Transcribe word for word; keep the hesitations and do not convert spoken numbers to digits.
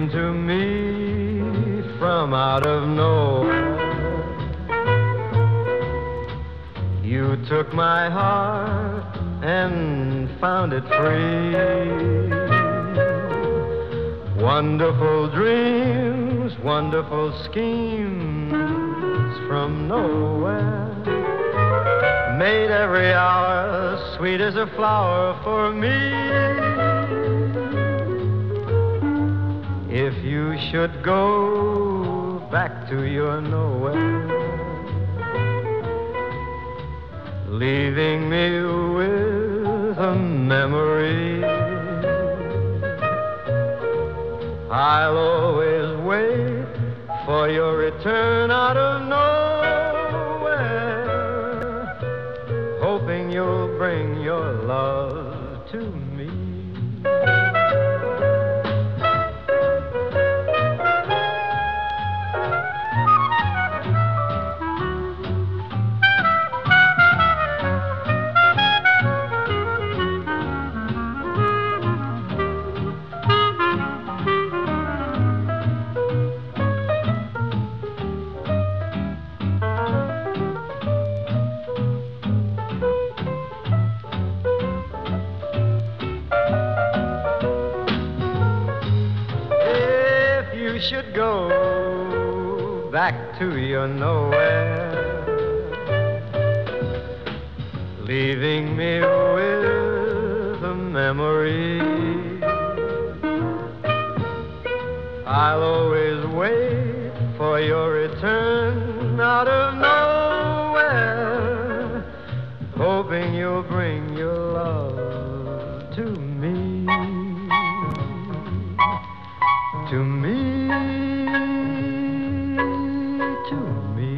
came to me from out of nowhere. You took my heart and found it free. Wonderful dreams, wonderful schemes from nowhere made every hour sweet as a flower for me. If you should go back to your nowhere, leaving me with a memory, I'll always wait for your return out of nowhere, hoping you'll bring your love to me. You should go back to your nowhere, leaving me with a memory. I'll always wait for your return out of nowhere, hoping you'll bring your love to me, to me. To me.